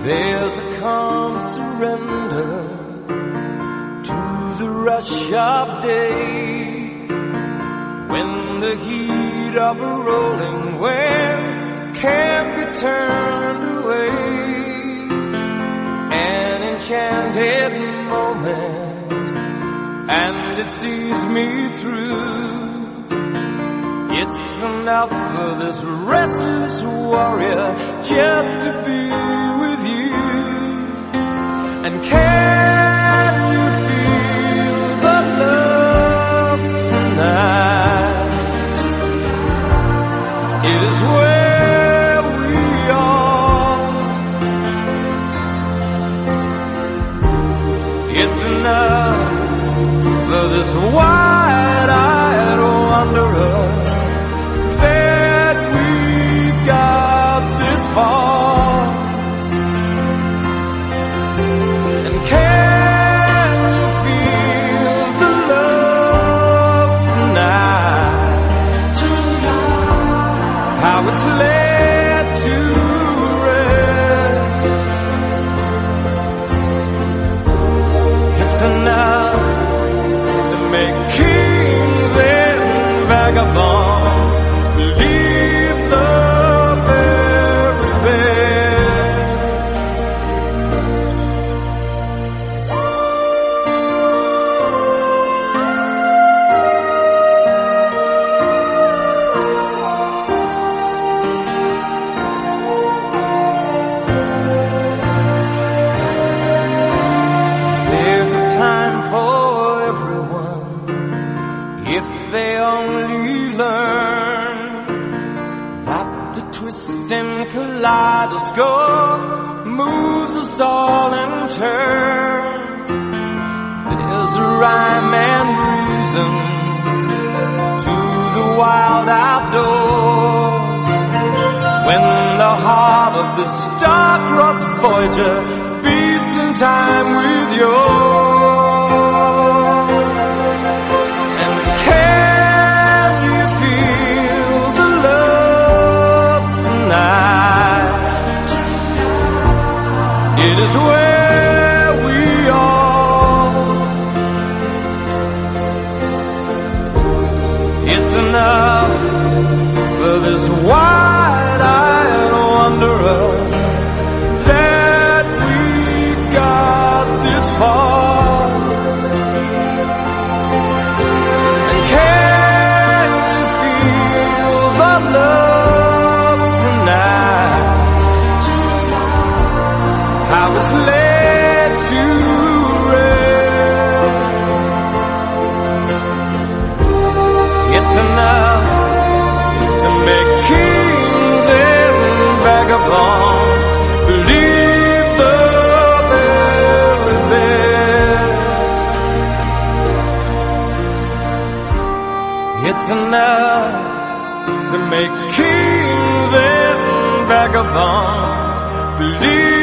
There's a calm surrender to the rush of day, when the heat of a rolling wave can't be turned away. An enchanted moment, and it sees me through. It's enough for this restless warrior just to be with you. And can you feel the love tonight? It is where we are. It's enough for this wide-eyed wanderer that we got this far. And can you feel the love tonight? How it's laid to rest. It's enough to make kings and vagabonds believe the very best. There's a time for everyone if they only learn that the twisting kaleidoscope moves us all in turn. There's a rhyme and reason to the wild outdoors, when the heart of the star-crossed Voyager beats in time with yours. And can you feel the love tonight? It is where we are. It's enough for this wide-eyed wanderer that we got this far. And can you feel the love tonight? How it's laid to rest. It's enough to make kings and vagabonds believe the very best. It's enough to make kings and vagabonds believe